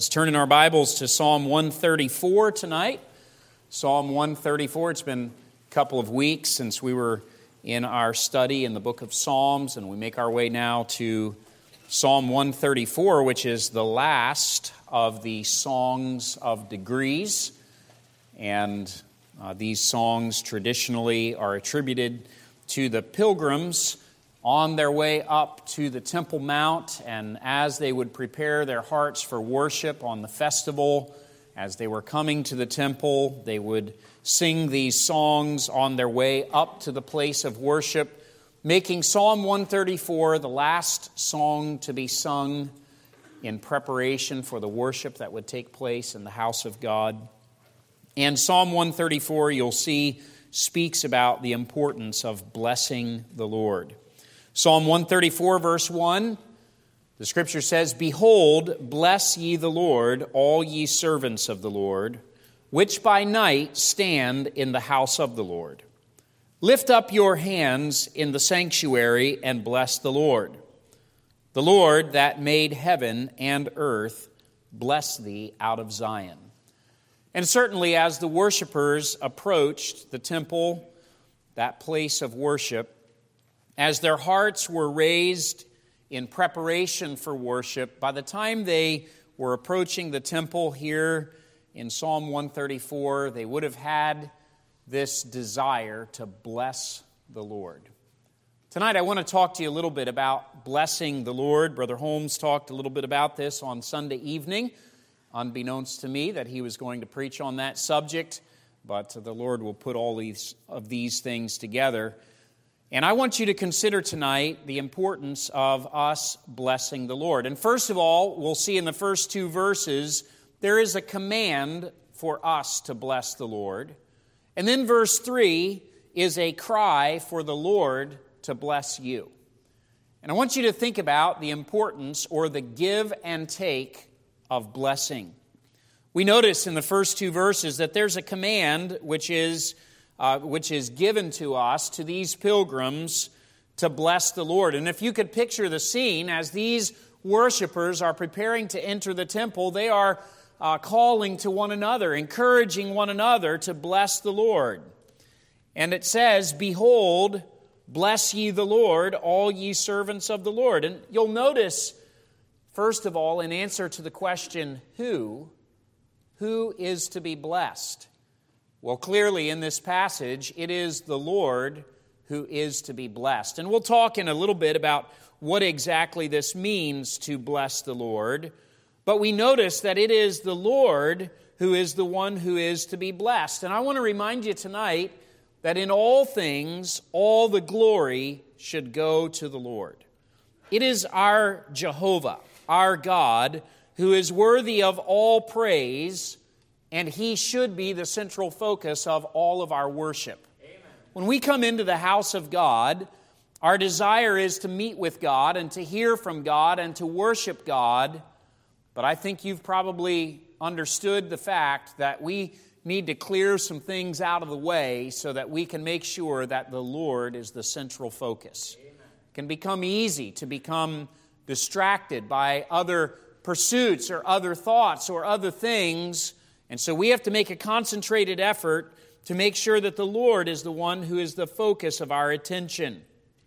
Let's turn in our Bibles to Psalm 134 tonight. Psalm 134, it's been a couple of weeks since we were in our study in the book of Psalms, and we make our way now to Psalm 134, which is the last of the Songs of Degrees. And these songs traditionally are attributed to the pilgrims on their way up to the Temple Mount, and as they would prepare their hearts for worship on the festival, as they were coming to the temple, they would sing these songs on their way up to the place of worship, making Psalm 134 the last song to be sung in preparation for the worship that would take place in the house of God. And Psalm 134, you'll see, speaks about the importance of blessing the Lord. Psalm 134, verse 1, the Scripture says, "Behold, bless ye the Lord, all ye servants of the Lord, which by night stand in the house of the Lord. Lift up your hands in the sanctuary and bless the Lord. The Lord that made heaven and earth, bless thee out of Zion." And certainly as the worshipers approached the temple, that place of worship, as their hearts were raised in preparation for worship, by the time they were approaching the temple here in Psalm 134, they would have had this desire to bless the Lord. Tonight I want to talk to you a little bit about blessing the Lord. Brother Holmes talked a little bit about this on Sunday evening, unbeknownst to me that he was going to preach on that subject, but the Lord will put all of these things together. And I want you to consider tonight the importance of us blessing the Lord. And first of all, we'll see in the first two verses, there is a command for us to bless the Lord. And then verse 3 is a cry for the Lord to bless you. And I want you to think about the importance or the give and take of blessing. We notice in the first two verses that there's a command which is given to us, to these pilgrims, to bless the Lord. And if you could picture the scene, as these worshipers are preparing to enter the temple, they are calling to one another, encouraging one another to bless the Lord. And it says, "Behold, bless ye the Lord, all ye servants of the Lord." And you'll notice, first of all, in answer to the question, who is to be blessed? Well, clearly in this passage, it is the Lord who is to be blessed. And we'll talk in a little bit about what exactly this means to bless the Lord. But we notice that it is the Lord who is the one who is to be blessed. And I want to remind you tonight that in all things, all the glory should go to the Lord. It is our Jehovah, our God, who is worthy of all praise, and He should be the central focus of all of our worship. Amen. When we come into the house of God, our desire is to meet with God and to hear from God and to worship God. But I think you've probably understood the fact that we need to clear some things out of the way so that we can make sure that the Lord is the central focus. Amen. It can become easy to become distracted by other pursuits or other thoughts or other things. And so we have to make a concentrated effort to make sure that the Lord is the one who is the focus of our attention.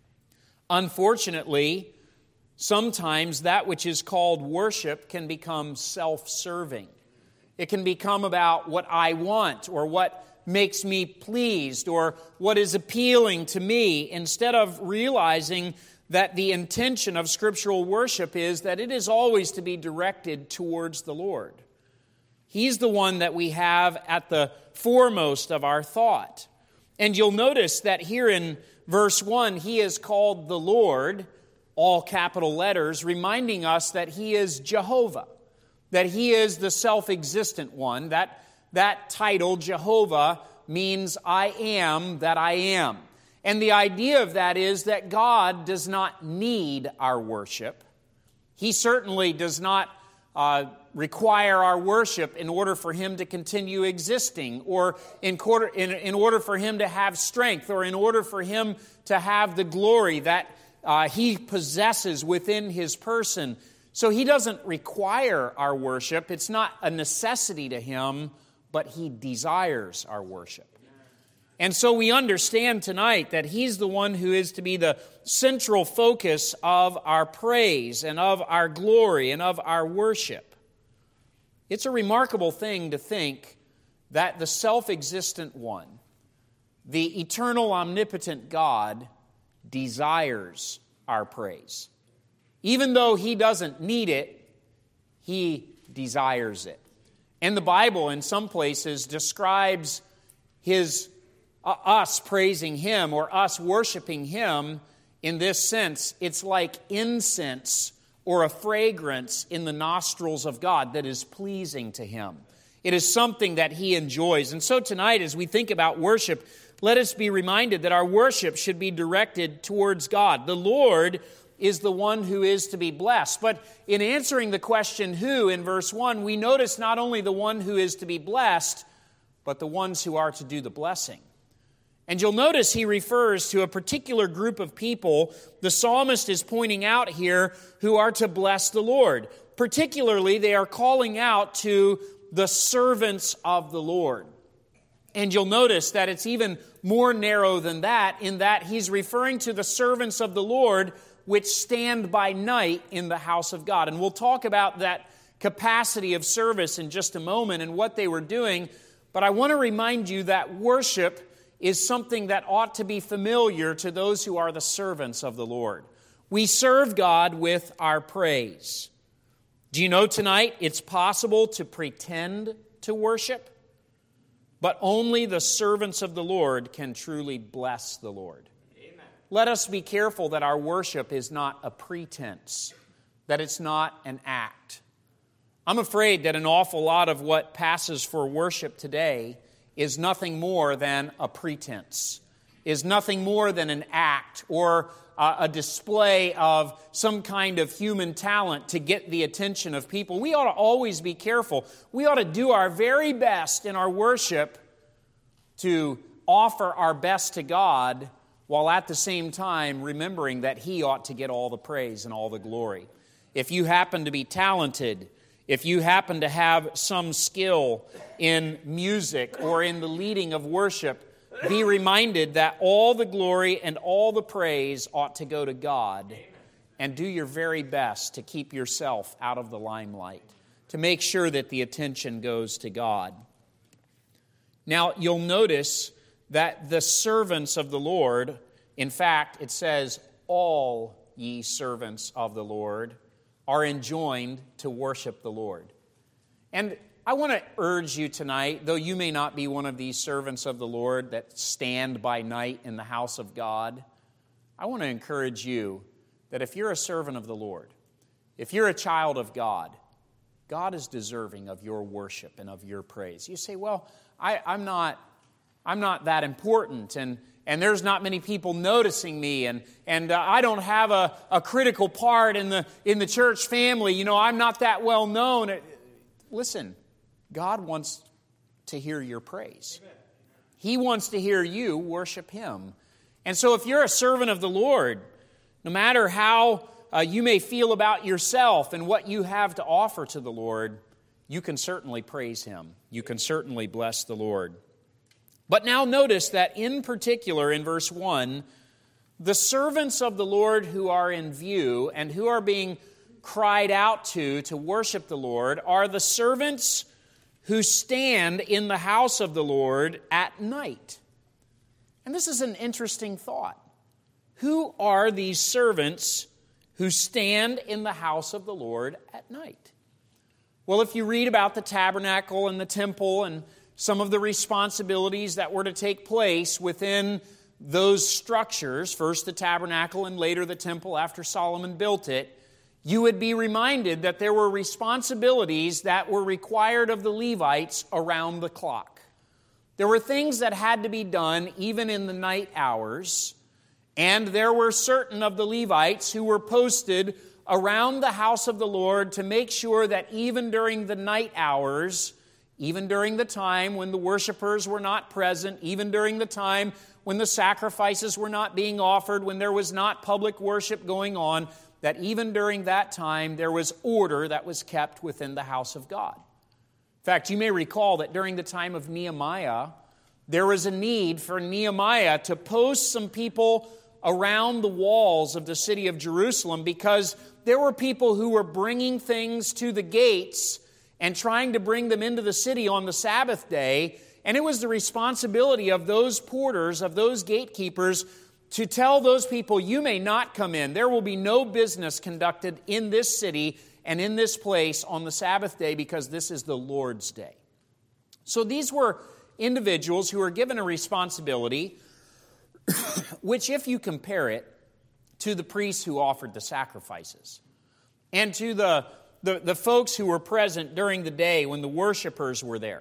Unfortunately, sometimes that which is called worship can become self-serving. It can become about what I want or what makes me pleased or what is appealing to me, instead of realizing that the intention of scriptural worship is that it is always to be directed towards the Lord. He's the one that we have at the foremost of our thought. And you'll notice that here in verse 1, He is called the Lord, all capital letters, reminding us that He is Jehovah, that He is the self-existent one. That title, Jehovah, means I am that I am. And the idea of that is that God does not need our worship. He certainly does not require our worship in order for Him to continue existing, or in order for Him to have strength, or in order for Him to have the glory that He possesses within His person. So He doesn't require our worship. It's not a necessity to Him, but He desires our worship. And so we understand tonight that He's the one who is to be the central focus of our praise and of our glory and of our worship. It's a remarkable thing to think that the self-existent one, the eternal, omnipotent God, desires our praise. Even though He doesn't need it, He desires it. And the Bible, in some places, describes us praising Him or us worshiping Him in this sense. It's like incense or a fragrance in the nostrils of God that is pleasing to Him. It is something that He enjoys. And so tonight, as we think about worship, let us be reminded that our worship should be directed towards God. The Lord is the one who is to be blessed. But in answering the question who in verse 1, we notice not only the one who is to be blessed, but the ones who are to do the blessing. And you'll notice he refers to a particular group of people the psalmist is pointing out here who are to bless the Lord. Particularly, they are calling out to the servants of the Lord. And you'll notice that it's even more narrow than that, in that he's referring to the servants of the Lord which stand by night in the house of God. And we'll talk about that capacity of service in just a moment and what they were doing. But I want to remind you that worship is something that ought to be familiar to those who are the servants of the Lord. We serve God with our praise. Do you know tonight it's possible to pretend to worship? But only the servants of the Lord can truly bless the Lord. Amen. Let us be careful that our worship is not a pretense, that it's not an act. I'm afraid that an awful lot of what passes for worship today is nothing more than a pretense, is nothing more than an act or a display of some kind of human talent to get the attention of people. We ought to always be careful. We ought to do our very best in our worship to offer our best to God, while at the same time remembering that He ought to get all the praise and all the glory. If you happen to be talented, if you happen to have some skill in music or in the leading of worship, be reminded that all the glory and all the praise ought to go to God. And do your very best to keep yourself out of the limelight, to make sure that the attention goes to God. Now, you'll notice that the servants of the Lord, in fact, it says, all ye servants of the Lord are enjoined to worship the Lord. And I want to urge you tonight, though you may not be one of these servants of the Lord that stand by night in the house of God, I want to encourage you that if you're a servant of the Lord, if you're a child of God, God is deserving of your worship and of your praise. You say, well, I'm not that important, and there's not many people noticing me, and I don't have a critical part in the church family. You know, I'm not that well known. Listen, God wants to hear your praise. Amen. He wants to hear you worship Him. And so if you're a servant of the Lord, no matter how you may feel about yourself and what you have to offer to the Lord, you can certainly praise Him. You can certainly bless the Lord. But now notice that in particular in verse 1, the servants of the Lord who are in view and who are being cried out to worship the Lord are the servants who stand in the house of the Lord at night. And this is an interesting thought. Who are these servants who stand in the house of the Lord at night? Well, if you read about the tabernacle and the temple and some of the responsibilities that were to take place within those structures, first the tabernacle and later the temple after Solomon built it, you would be reminded that there were responsibilities that were required of the Levites around the clock. There were things that had to be done even in the night hours, and there were certain of the Levites who were posted around the house of the Lord to make sure that even during the night hours, even during the time when the worshipers were not present, even during the time when the sacrifices were not being offered, when there was not public worship going on, that even during that time there was order that was kept within the house of God. In fact, you may recall that during the time of Nehemiah, there was a need for Nehemiah to post some people around the walls of the city of Jerusalem because there were people who were bringing things to the gates and trying to bring them into the city on the Sabbath day. And it was the responsibility of those porters, of those gatekeepers, to tell those people, you may not come in. There will be no business conducted in this city and in this place on the Sabbath day because this is the Lord's day. So these were individuals who were given a responsibility, which if you compare it to the priests who offered the sacrifices and to the folks who were present during the day when the worshipers were there,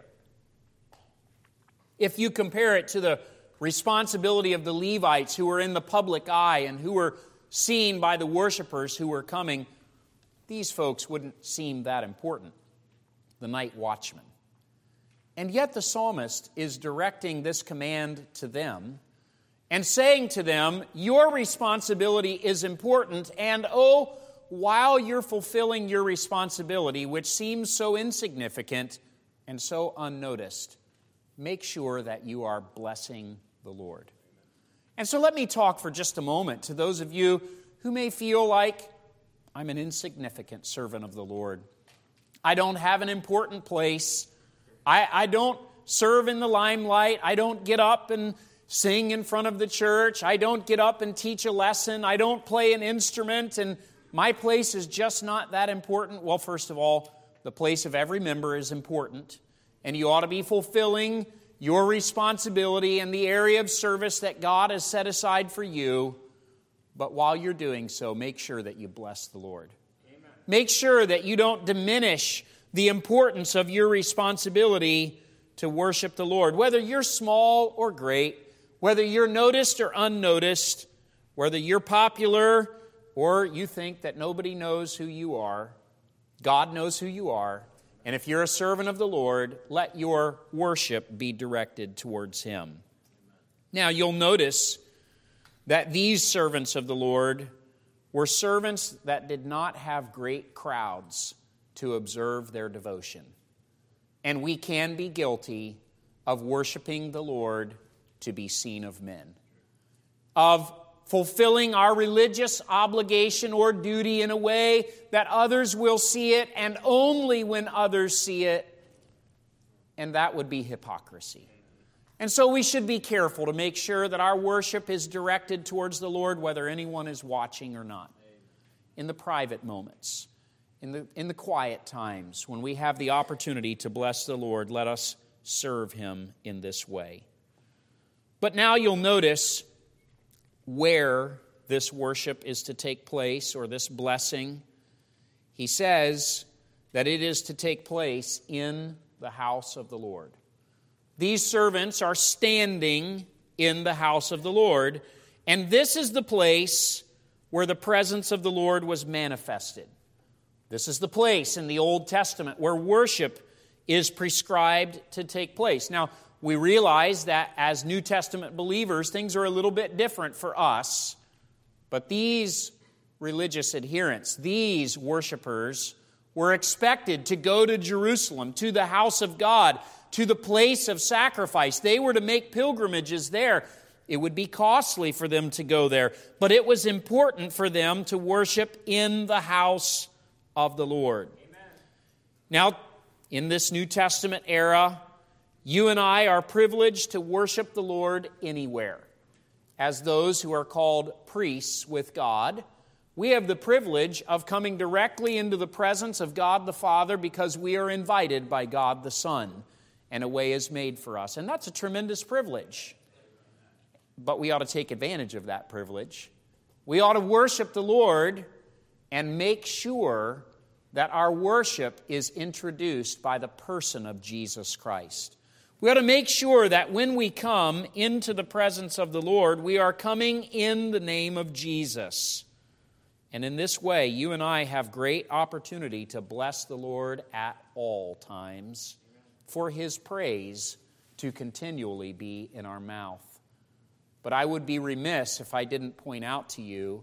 if you compare it to the responsibility of the Levites who were in the public eye and who were seen by the worshipers who were coming, these folks wouldn't seem that important, the night watchmen. And yet the psalmist is directing this command to them and saying to them, your responsibility is important, and while you're fulfilling your responsibility, which seems so insignificant and so unnoticed, make sure that you are blessing the Lord. And so let me talk for just a moment to those of you who may feel like I'm an insignificant servant of the Lord. I don't have an important place. I don't serve in the limelight. I don't get up and sing in front of the church. I don't get up and teach a lesson. I don't play an instrument, and my place is just not that important. Well, first of all, the place of every member is important, and you ought to be fulfilling your responsibility in the area of service that God has set aside for you. But while you're doing so, make sure that you bless the Lord. Amen. Make sure that you don't diminish the importance of your responsibility to worship the Lord. Whether you're small or great, whether you're noticed or unnoticed, whether you're popular or you think that nobody knows who you are, God knows who you are. And if you're a servant of the Lord, let your worship be directed towards Him. Now, you'll notice that these servants of the Lord were servants that did not have great crowds to observe their devotion. And we can be guilty of worshiping the Lord to be seen of men, of fulfilling our religious obligation or duty in a way that others will see it, and only when others see it, and that would be hypocrisy. And so we should be careful to make sure that our worship is directed towards the Lord, whether anyone is watching or not. In the private moments, in the quiet times, when we have the opportunity to bless the Lord, let us serve Him in this way. But now you'll notice where this worship is to take place, or this blessing. He says that it is to take place in the house of the Lord. These servants are standing in the house of the Lord, and this is the place where the presence of the Lord was manifested. This is the place in the Old Testament where worship is prescribed to take place. Now, we realize that as New Testament believers, things are a little bit different for us. But these religious adherents, these worshipers, were expected to go to Jerusalem, to the house of God, to the place of sacrifice. They were to make pilgrimages there. It would be costly for them to go there, but it was important for them to worship in the house of the Lord. Amen. Now, in this New Testament era, you and I are privileged to worship the Lord anywhere. As those who are called priests with God, we have the privilege of coming directly into the presence of God the Father because we are invited by God the Son, and a way is made for us. And that's a tremendous privilege. But we ought to take advantage of that privilege. We ought to worship the Lord and make sure that our worship is introduced by the person of Jesus Christ. We ought to make sure that when we come into the presence of the Lord, we are coming in the name of Jesus. And in this way, you and I have great opportunity to bless the Lord at all times, for His praise to continually be in our mouth. But I would be remiss if I didn't point out to you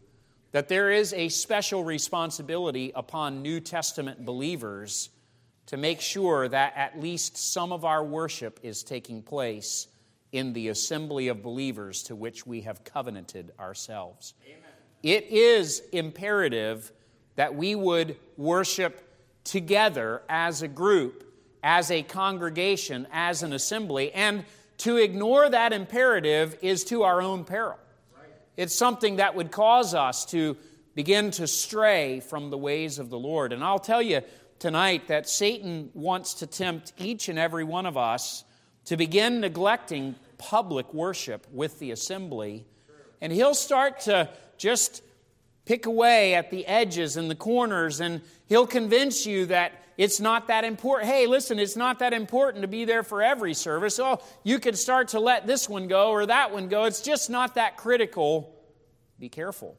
that there is a special responsibility upon New Testament believers to make sure that at least some of our worship is taking place in the assembly of believers to which we have covenanted ourselves. Amen. It is imperative that we would worship together as a group, as a congregation, as an assembly, and to ignore that imperative is to our own peril. It's something that would cause us to begin to stray from the ways of the Lord. And I'll tell you tonight that Satan wants to tempt each and every one of us to begin neglecting public worship with the assembly. And he'll start to just pick away at the edges and the corners, and he'll convince you that it's not that important. Hey, listen, it's not that important to be there for every service. Oh, you could start to let this one go or that one go. It's just not that critical. Be careful.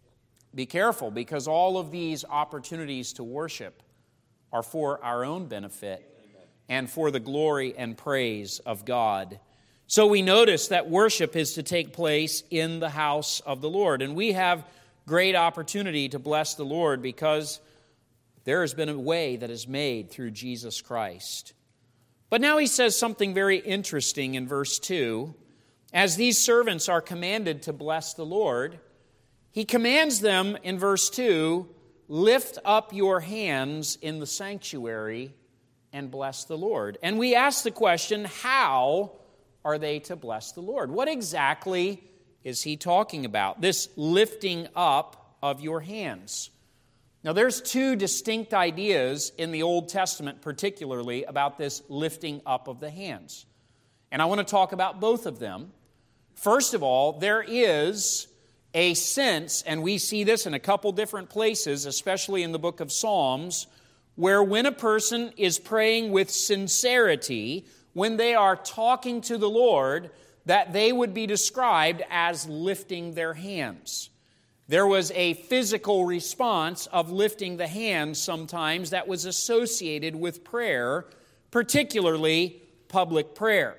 Be careful, because all of these opportunities to worship are for our own benefit and for the glory and praise of God. So we notice that worship is to take place in the house of the Lord. And we have great opportunity to bless the Lord because there has been a way that is made through Jesus Christ. But now he says something very interesting in verse 2. As these servants are commanded to bless the Lord, he commands them in verse 2, lift up your hands in the sanctuary and bless the Lord. And we ask the question, how are they to bless the Lord? What exactly is he talking about? This lifting up of your hands. Now, there's two distinct ideas in the Old Testament, particularly about this lifting up of the hands. And I want to talk about both of them. First of all, there is a sense, and we see this in a couple different places, especially in the book of Psalms, where when a person is praying with sincerity, when they are talking to the Lord, that they would be described as lifting their hands. There was a physical response of lifting the hands sometimes that was associated with prayer, particularly public prayer.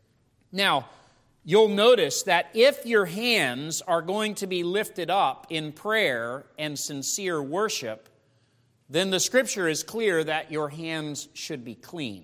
Now, you'll notice that if your hands are going to be lifted up in prayer and sincere worship, then the Scripture is clear that your hands should be clean.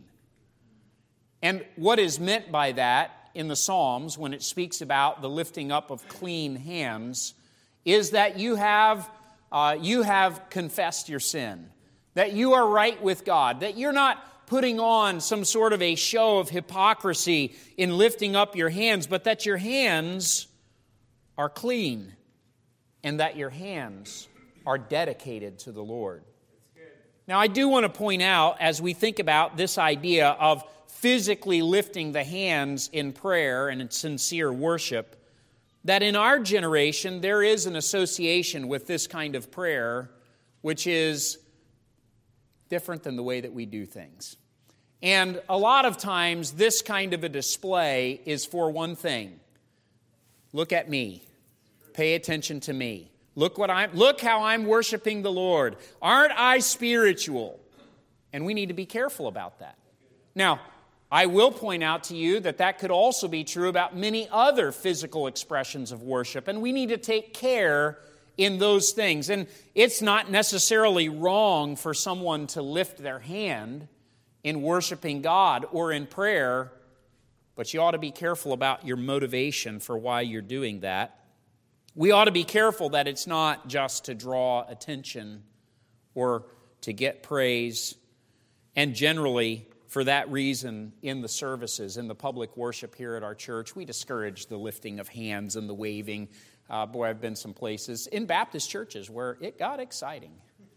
And what is meant by that in the Psalms, when it speaks about the lifting up of clean hands, is that you have confessed your sin, that you are right with God, that you're not putting on some sort of a show of hypocrisy in lifting up your hands, but that your hands are clean and that your hands are dedicated to the Lord. Now, I do want to point out, as we think about this idea of physically lifting the hands in prayer and in sincere worship, that in our generation there is an association with this kind of prayer which is different than the way that we do things. And a lot of times this kind of a display is for one thing. Look at me. Pay attention to me. Look how I'm worshiping the Lord. Aren't I spiritual? And we need to be careful about that. Now, I will point out to you that that could also be true about many other physical expressions of worship, and we need to take care in those things. And it's not necessarily wrong for someone to lift their hand in worshiping God or in prayer, but you ought to be careful about your motivation for why you're doing that. We ought to be careful that it's not just to draw attention or to get praise. And generally, for that reason, in the services, in the public worship here at our church, we discourage the lifting of hands and the waving. I've been some places in Baptist churches where it got exciting.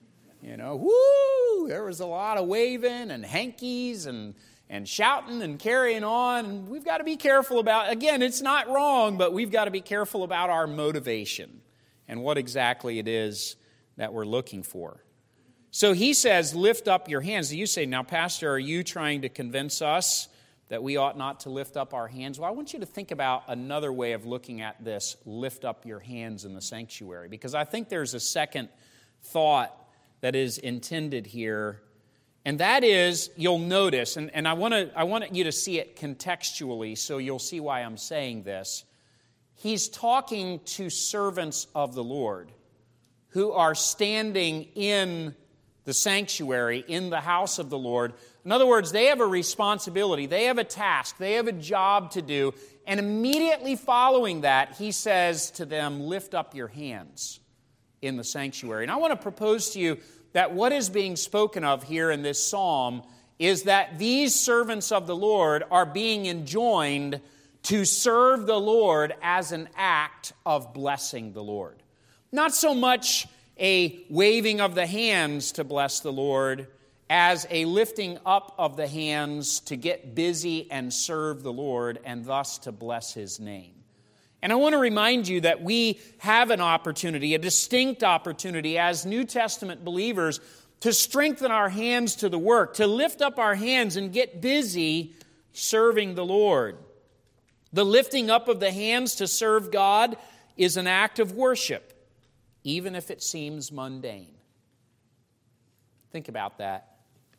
There was a lot of waving and hankies and shouting and carrying on. And we've got to be careful about, again, it's not wrong, but we've got to be careful about our motivation and what exactly it is that we're looking for. So he says, lift up your hands. You say, now, Pastor, are you trying to convince us that we ought not to lift up our hands? Well, I want you to think about another way of looking at this, lift up your hands in the sanctuary, because I think there's a second thought that is intended here, and that is, you'll notice, and I want you to see it contextually, so you'll see why I'm saying this. He's talking to servants of the Lord. who are standing in the sanctuary, in the house of the Lord. In other words, they have a responsibility, they have a task, they have a job to do. And immediately following that, he says to them, lift up your hands in the sanctuary. And I want to propose to you that what is being spoken of here in this psalm is that these servants of the Lord are being enjoined to serve the Lord as an act of blessing the Lord. Not so much a waving of the hands to bless the Lord as a lifting up of the hands to get busy and serve the Lord and thus to bless His name. And I want to remind you that we have an opportunity, a distinct opportunity as New Testament believers to strengthen our hands to the work, to lift up our hands and get busy serving the Lord. The lifting up of the hands to serve God is an act of worship, even if it seems mundane. Think about that.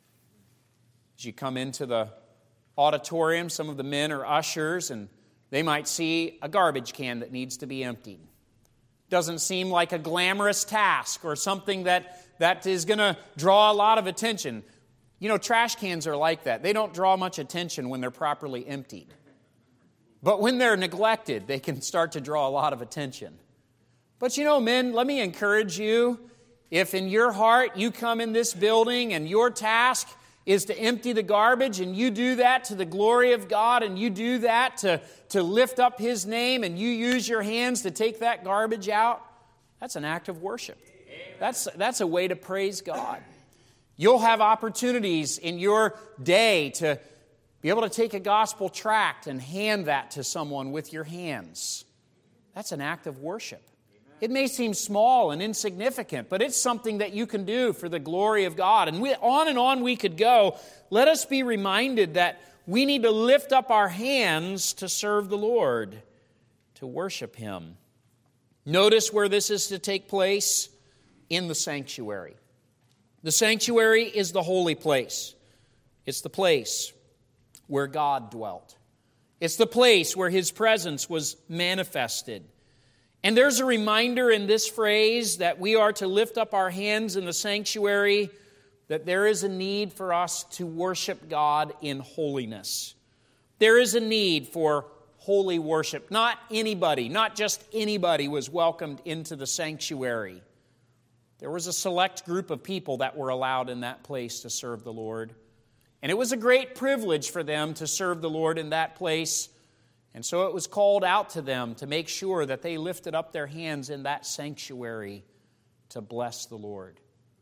As you come into the auditorium, some of the men are ushers, and they might see a garbage can that needs to be emptied. Doesn't seem like a glamorous task or something that is going to draw a lot of attention. You know, trash cans are like that. They don't draw much attention when they're properly emptied. But when they're neglected, they can start to draw a lot of attention. But you know, men, let me encourage you, if in your heart you come in this building and your task is to empty the garbage, and you do that to the glory of God, and you do that to lift up His name, and you use your hands to take that garbage out, that's an act of worship. That's a way to praise God. You'll have opportunities in your day to be able to take a gospel tract and hand that to someone with your hands. That's an act of worship. It may seem small and insignificant, but it's something that you can do for the glory of God. And on we could go. Let us be reminded that we need to lift up our hands to serve the Lord, to worship Him. Notice where this is to take place: in the sanctuary. The sanctuary is the holy place. It's the place where God dwelt. It's the place where His presence was manifested. And there's a reminder in this phrase that we are to lift up our hands in the sanctuary, that there is a need for us to worship God in holiness. There is a need for holy worship. Not just anybody was welcomed into the sanctuary. There was a select group of people that were allowed in that place to serve the Lord. And it was a great privilege for them to serve the Lord in that place. And so it was called out to them to make sure that they lifted up their hands in that sanctuary to bless the Lord.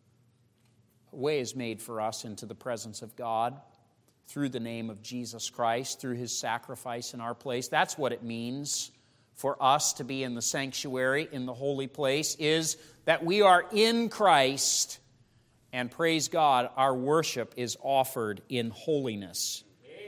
A way is made for us into the presence of God through the name of Jesus Christ, through His sacrifice in our place. That's what it means for us to be in the sanctuary, in the holy place, is that we are in Christ, and praise God, our worship is offered in holiness.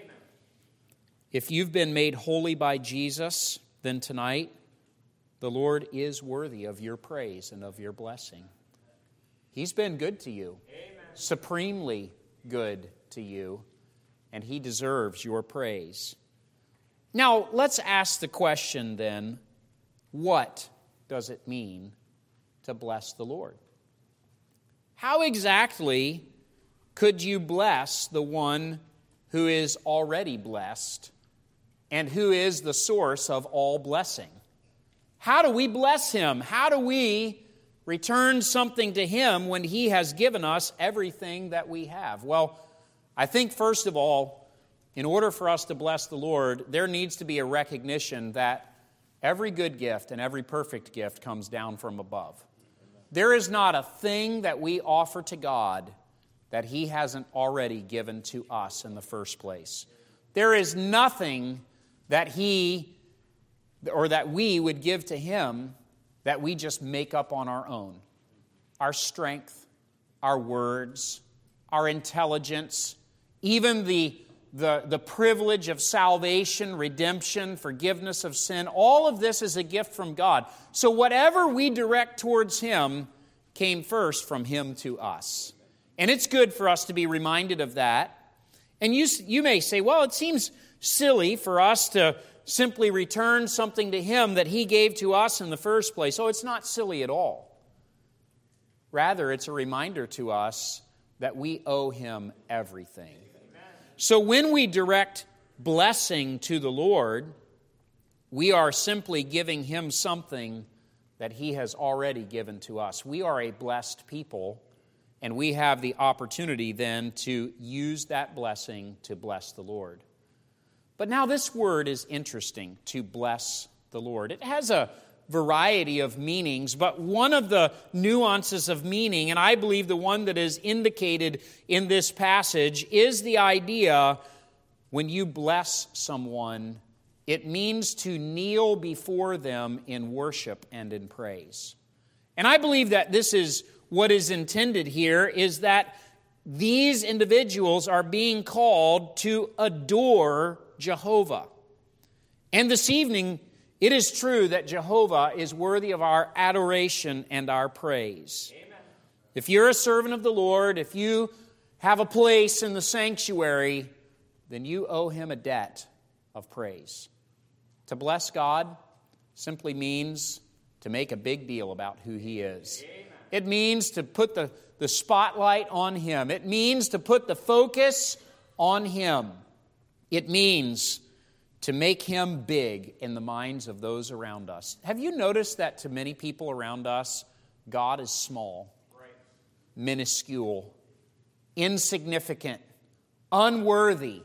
If you've been made holy by Jesus, then tonight the Lord is worthy of your praise and of your blessing. He's been good to you, supremely good to you, and He deserves your praise. Now, let's ask the question then, what does it mean to bless the Lord? How exactly could you bless the one who is already blessed and who is the source of all blessing? How do we bless Him? How do we return something to Him when He has given us everything that we have? Well, I think first of all, in order for us to bless the Lord, there needs to be a recognition that every good gift and every perfect gift comes down from above. There is not a thing that we offer to God that He hasn't already given to us in the first place. There is nothing that He or that we would give to Him that we just make up on our own. Our strength, our words, our intelligence, even the privilege of salvation, redemption, forgiveness of sin, all of this is a gift from God. So whatever we direct towards Him came first from Him to us. And it's good for us to be reminded of that. And you may say, well, it seems silly for us to simply return something to Him that He gave to us in the first place. Oh, it's not silly at all. Rather, it's a reminder to us that we owe Him everything. So when we direct blessing to the Lord, we are simply giving Him something that He has already given to us. We are a blessed people, and we have the opportunity then to use that blessing to bless the Lord. But now this word is interesting, to bless the Lord. It has a variety of meanings, but one of the nuances of meaning, and I believe the one that is indicated in this passage, is the idea when you bless someone, it means to kneel before them in worship and in praise. And I believe that this is what is intended here, is that these individuals are being called to adore Jehovah. And this evening, it is true that Jehovah is worthy of our adoration and our praise. Amen. If you're a servant of the Lord, if you have a place in the sanctuary, then you owe Him a debt of praise. To bless God simply means to make a big deal about who He is. Amen. It means to put the spotlight on Him. It means to put the focus on Him. It means to make Him big in the minds of those around us. Have you noticed that to many people around us, God is small, minuscule, insignificant, unworthy?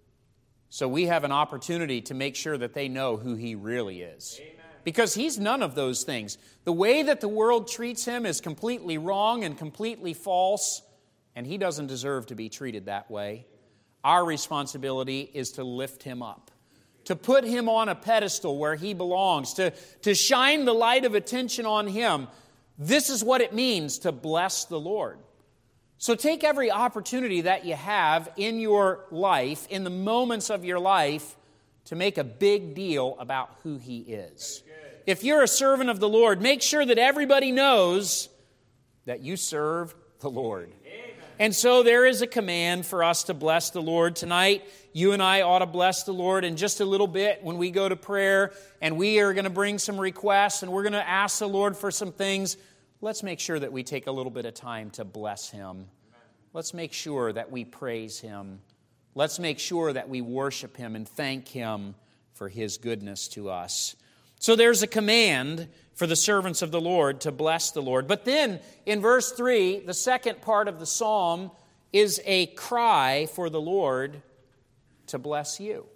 So we have an opportunity to make sure that they know who He really is. Amen. Because He's none of those things. The way that the world treats Him is completely wrong and completely false, and He doesn't deserve to be treated that way. Our responsibility is to lift Him up, to put Him on a pedestal where He belongs, to shine the light of attention on Him. This is what it means to bless the Lord. So take every opportunity that you have in your life, in the moments of your life, to make a big deal about who He is. If you're a servant of the Lord, make sure that everybody knows that you serve the Lord. And so there is a command for us to bless the Lord tonight. You and I ought to bless the Lord in just a little bit when we go to prayer, and we are going to bring some requests, and we're going to ask the Lord for some things. Let's make sure that we take a little bit of time to bless Him. Let's make sure that we praise Him. Let's make sure that we worship Him and thank Him for His goodness to us. So there's a command for the servants of the Lord to bless the Lord. But then in verse 3, the second part of the psalm is a cry for the Lord to bless you.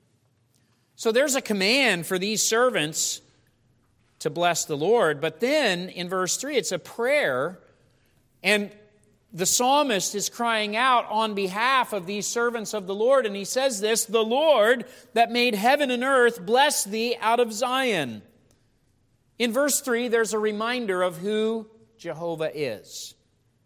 So there's a command for these servants to bless the Lord. But then in verse 3, it's a prayer. And the psalmist is crying out on behalf of these servants of the Lord. And he says this, "The Lord that made heaven and earth, bless thee out of Zion." In verse 3, there's a reminder of who Jehovah is.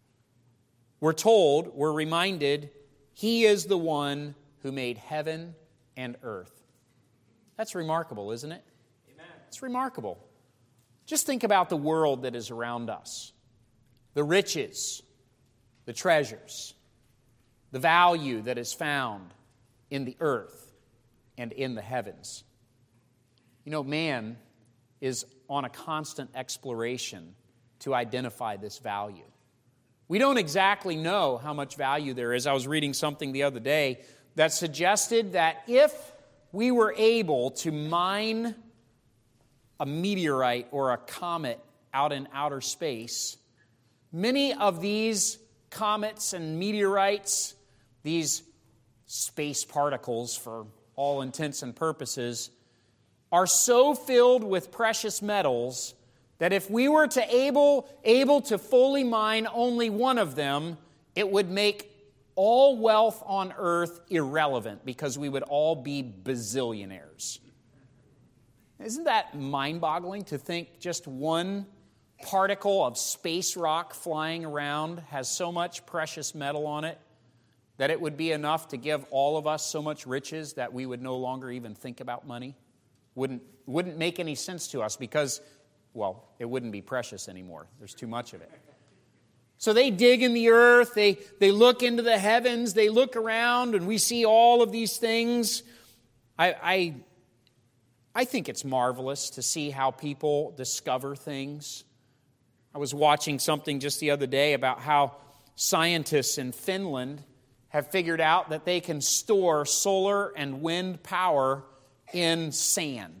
We're reminded, He is the one who made heaven and earth. That's remarkable, isn't it? Amen. It's remarkable. Just think about the world that is around us. The riches, the treasures, the value that is found in the earth and in the heavens. You know, man is on a constant exploration to identify this value. We don't exactly know how much value there is. I was reading something the other day that suggested that if we were able to mine a meteorite or a comet out in outer space, many of these comets and meteorites, these space particles for all intents and purposes, are so filled with precious metals that if we were to able to fully mine only one of them, it would make all wealth on earth irrelevant because we would all be bazillionaires. Isn't that mind-boggling to think just one particle of space rock flying around has so much precious metal on it that it would be enough to give all of us so much riches that we would no longer even think about money? Wouldn't make any sense to us because, well, it wouldn't be precious anymore. There's too much of it. So they dig in the earth, they look into the heavens, they look around, and we see all of these things. I think it's marvelous to see how people discover things. I was watching something just the other day about how scientists in Finland have figured out that they can store solar and wind power in sand.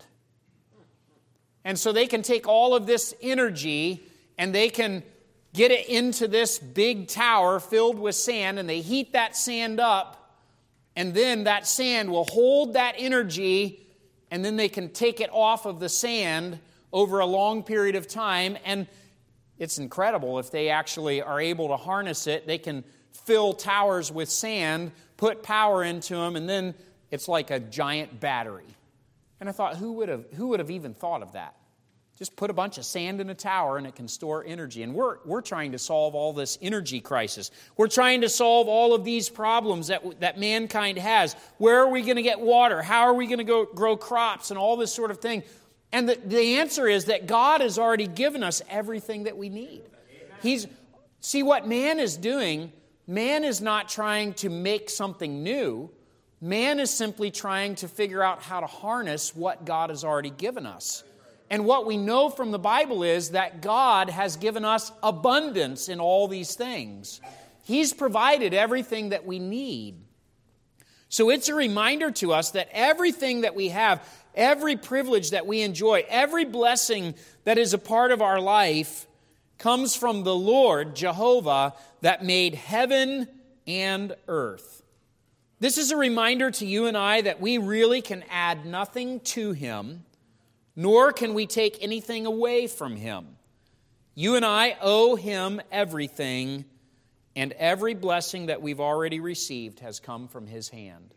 And so they can take all of this energy and they can get it into this big tower filled with sand, and they heat that sand up, and then that sand will hold that energy, and then they can take it off of the sand over a long period of time. And it's incredible if they actually are able to harness it. They can fill towers with sand, put power into them, and then it's like a giant battery. And I thought, who would have even thought of that? Just put a bunch of sand in a tower and it can store energy. And we're trying to solve all this energy crisis. We're trying to solve all of these problems that mankind has. Where are we going to get water? How are we going to grow crops and all this sort of thing? And the answer is that God has already given us everything that we need. See what man is doing. Man is not trying to make something new. Man is simply trying to figure out how to harness what God has already given us. And what we know from the Bible is that God has given us abundance in all these things. He's provided everything that we need. So it's a reminder to us that everything that we have, every privilege that we enjoy, every blessing that is a part of our life comes from the Lord, Jehovah, that made heaven and earth. This is a reminder to you and I that we really can add nothing to Him, nor can we take anything away from Him. You and I owe Him everything, and every blessing that we've already received has come from His hand.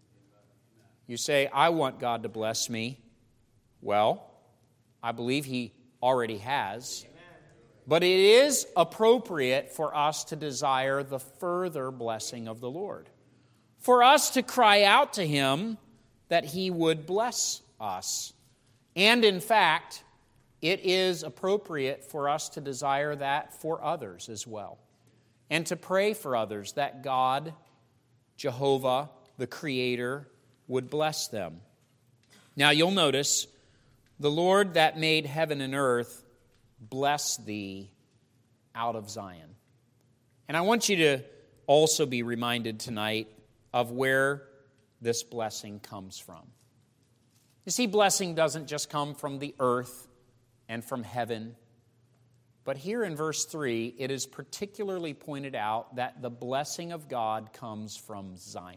You say, I want God to bless me. Well, I believe He already has. But it is appropriate for us to desire the further blessing of the Lord. For us to cry out to Him that He would bless us. And in fact, it is appropriate for us to desire that for others as well. And to pray for others that God, Jehovah, the Creator, would bless them. Now you'll notice, the Lord that made heaven and earth, bless thee out of Zion. And I want you to also be reminded tonight of where this blessing comes from. You see, blessing doesn't just come from the earth and from heaven. But here in verse 3, it is particularly pointed out that the blessing of God comes from Zion.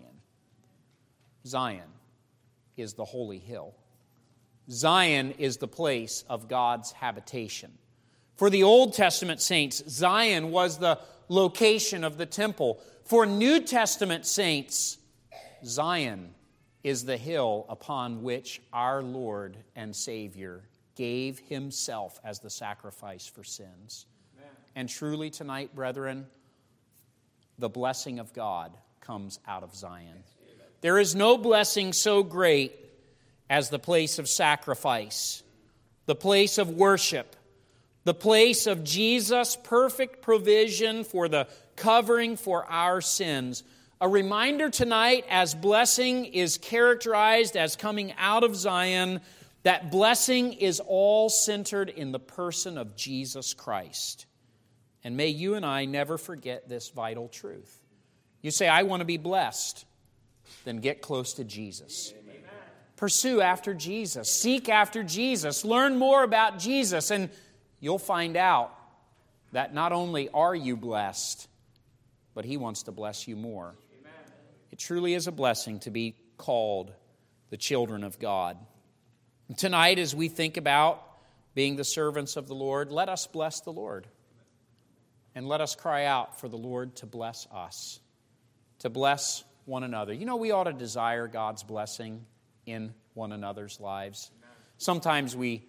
Zion is the holy hill. Zion is the place of God's habitation. For the Old Testament saints, Zion was the location of the temple. For New Testament saints, Zion is the hill upon which our Lord and Savior gave Himself as the sacrifice for sins. Amen. And truly tonight, brethren, the blessing of God comes out of Zion. Amen. There is no blessing so great as the place of sacrifice, the place of worship, the place of Jesus' perfect provision for the covering for our sins. A reminder tonight, as blessing is characterized as coming out of Zion, that blessing is all centered in the person of Jesus Christ. And may you and I never forget this vital truth. You say, I want to be blessed. Then get close to Jesus. Amen. Pursue after Jesus. Seek after Jesus. Learn more about Jesus. And you'll find out that not only are you blessed, but He wants to bless you more. Amen. It truly is a blessing to be called the children of God. And tonight, as we think about being the servants of the Lord, let us bless the Lord. And let us cry out for the Lord to bless us, to bless one another. You know, we ought to desire God's blessing in one another's lives. Amen. Sometimes we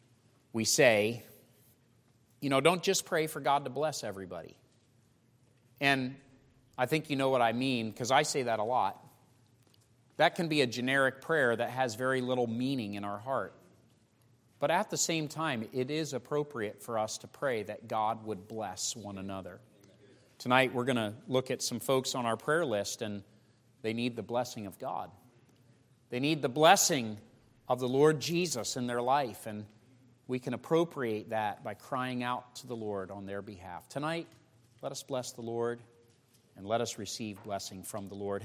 say, don't just pray for God to bless everybody. And I think you know what I mean, because I say that a lot. That can be a generic prayer that has very little meaning in our heart. But at the same time, it is appropriate for us to pray that God would bless one another. Tonight, we're going to look at some folks on our prayer list, and they need the blessing of God. They need the blessing of the Lord Jesus in their life. And we can appropriate that by crying out to the Lord on their behalf. Tonight, let us bless the Lord and let us receive blessing from the Lord.